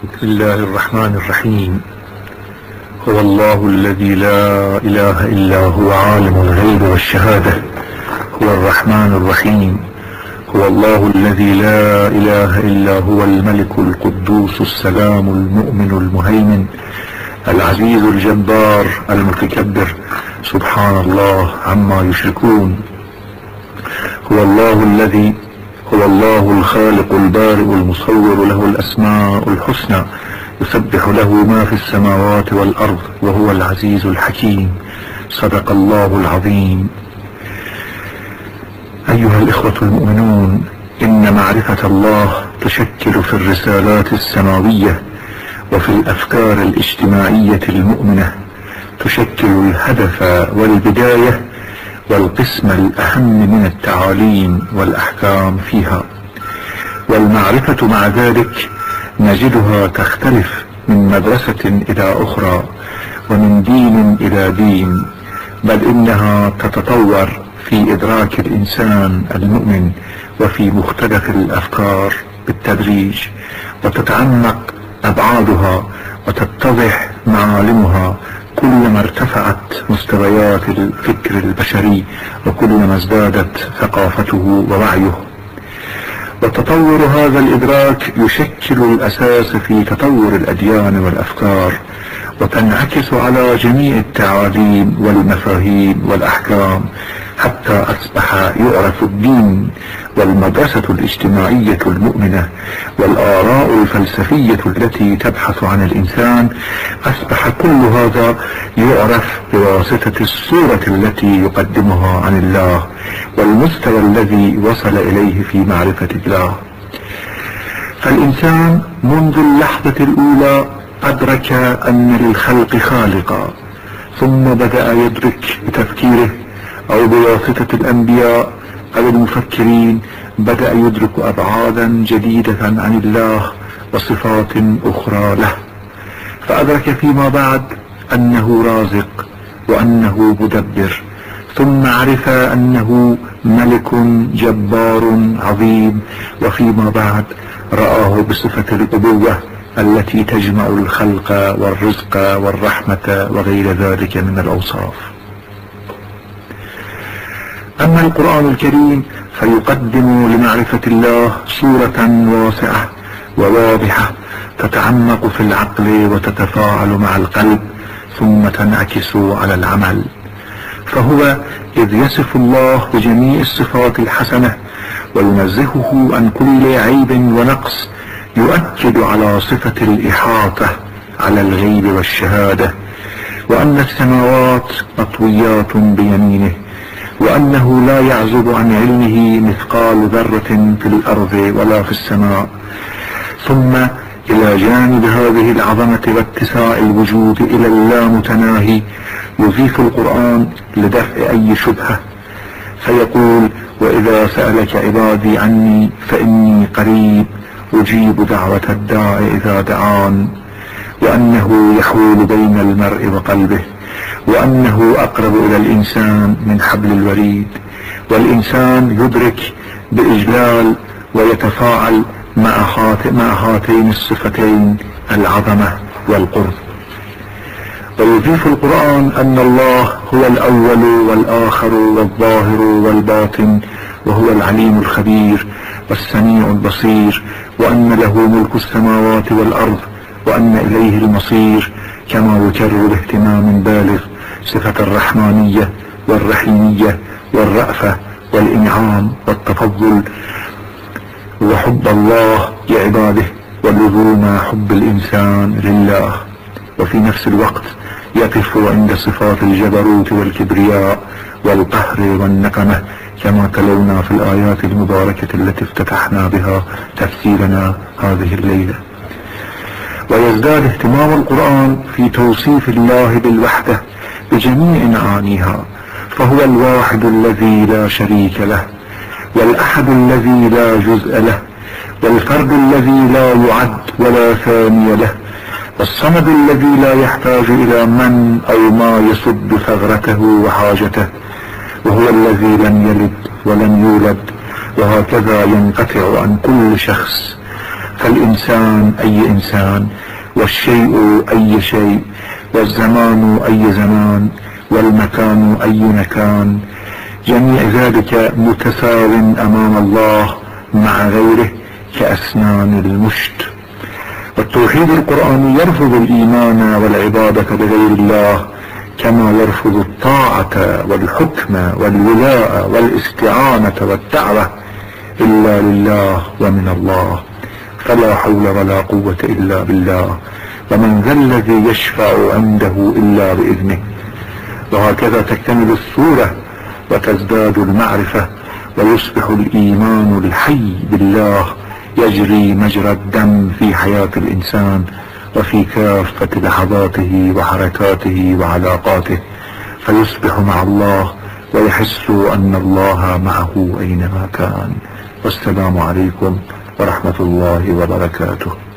بسم الله الرحمن الرحيم. هو الله الذي لا إله إلا هو عالم الغيب والشهادة، هو الرحمن الرحيم. هو الله الذي لا إله إلا هو الملك القدوس السلام المؤمن المهيمن العزيز الجبار المتكبر، سبحان الله عما يشركون. هو الله الخالق البارئ المصور، له الأسماء الحسنى، يسبح له ما في السماوات والأرض، وهو العزيز الحكيم. صدق الله العظيم. أيها الإخوة المؤمنون، إن معرفة الله تشكل في الرسالات السماوية وفي الأفكار الاجتماعية المؤمنة، تشكل الهدف والبداية والقسم الأهم من التعاليم والأحكام فيها. والمعرفة مع ذلك نجدها تختلف من مدرسة إلى أخرى ومن دين إلى دين، بل إنها تتطور في إدراك الإنسان المؤمن وفي مختلف الأفكار بالتدريج، وتتعمق أبعادها وتتضح معالمها كلما ارتفعت مستويات الفكر البشري وكلما ازدادت ثقافته ووعيه. وتطور هذا الإدراك يشكل الأساس في تطور الأديان والأفكار، وتنعكس على جميع التعاليم والمفاهيم والأحكام، حتى أصبح يعرف الدين والمدرسة الاجتماعية المؤمنة والآراء الفلسفية التي تبحث عن الإنسان، أصبح كل هذا يعرف بواسطة الصورة التي يقدمها عن الله والمستوى الذي وصل إليه في معرفة الله. فالإنسان منذ اللحظة الأولى أدرك أن للخلق خالقا، ثم بدأ يدرك بتفكيره أو بواسطة الأنبياء أو المفكرين، بدأ يدرك أبعادا جديدة عن الله وصفات أخرى له، فأدرك فيما بعد أنه رازق وأنه مدبر، ثم عرف أنه ملك جبار عظيم، وفيما بعد رآه بصفة الأبوة التي تجمع الخلق والرزق والرحمة وغير ذلك من الأوصاف. أما القرآن الكريم فيقدم لمعرفة الله صورة واسعة وواضحة تتعمق في العقل وتتفاعل مع القلب ثم تنعكس على العمل. فهو إذ يصف الله بجميع الصفات الحسنة وينزهه عن كل عيب ونقص، يؤكد على صفة الإحاطة على الغيب والشهادة، وأن السماوات مطويات بيمينه، وأنه لا يعزب عن علمه مثقال ذرة في الأرض ولا في السماء. ثم إلى جانب هذه العظمة واتساع الوجود إلى اللامتناهي يضيف القرآن لدفع أي شبهة، فيقول: وإذا سألك عبادي عني فإني قريب أجيب دعوة الداع إذا دعان، وأنه يحول بين المرء وقلبه، وأنه أقرب إلى الإنسان من حبل الوريد. والإنسان يدرك بإجلال ويتفاعل مع هاتين الصفتين، العظمة والقرب. ويضيف القرآن أن الله هو الأول والآخر والظاهر والباطن، وهو العليم الخبير والسميع البصير، وأن له ملك السماوات والأرض، وأن إليه المصير، كما يكرر باهتمام بالغ صفة الرحمانية والرحيمية والرأفة والإنعام والتفضل وحب الله لعباده ولزوم حب الإنسان لله. وفي نفس الوقت يقف عند صفات الجبروت والكبرياء والقهر والنقمة، كما تلونا في الآيات المباركة التي افتتحنا بها تفسيرنا هذه الليلة. ويزداد اهتمام القرآن في توصيف الله بالوحدة بجميع معانيها، فهو الواحد الذي لا شريك له، والأحد الذي لا جزء له، والفرد الذي لا يعد ولا ثاني له، والصمد الذي لا يحتاج إلى من أو ما يسد ثغرته وحاجته، وهو الذي لم يلد ولم يولد، وهكذا ينقطع عن كل شخص. فالإنسان أي إنسان، والشيء أي شيء، والزمان أي زمان، والمكان أي مكان، جميع ذلك متساو أمام الله مع غيره كأسنان المشت. والتوحيد القرآني يرفض الإيمان والعبادة بغير الله، كما يرفض الطاعة والحكم والولاء والاستعانة والدعوة إلا لله ومن الله، فلا حول ولا قوة إلا بالله، ومن ذا الذي يشفع عنده إلا بإذنه. وهكذا تكتمل الصورة وتزداد المعرفة، ويصبح الإيمان الحي بالله يجري مجرى الدم في حياة الإنسان وفي كافة لحظاته وحركاته وعلاقاته، فيصبح مع الله ويحس أن الله معه أينما كان. والسلام عليكم ورحمة الله وبركاته.